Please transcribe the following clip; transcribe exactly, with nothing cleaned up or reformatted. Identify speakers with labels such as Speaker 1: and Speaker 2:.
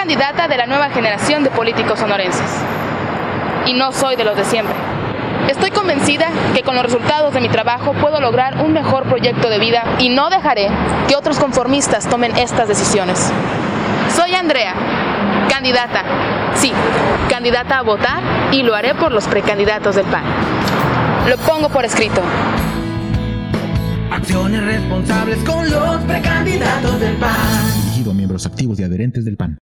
Speaker 1: candidata de la nueva generación de políticos sonorenses. Y no soy de los de siempre. Estoy convencida que con los resultados de mi trabajo puedo lograr un mejor proyecto de vida y no dejaré que otros conformistas tomen estas decisiones. Soy Andrea, candidata, sí, candidata a votar, y lo haré por los precandidatos del P A N. Lo pongo por escrito.
Speaker 2: Acciones responsables con los precandidatos del P A N.
Speaker 3: Dirigido a miembros activos y adherentes del P A N.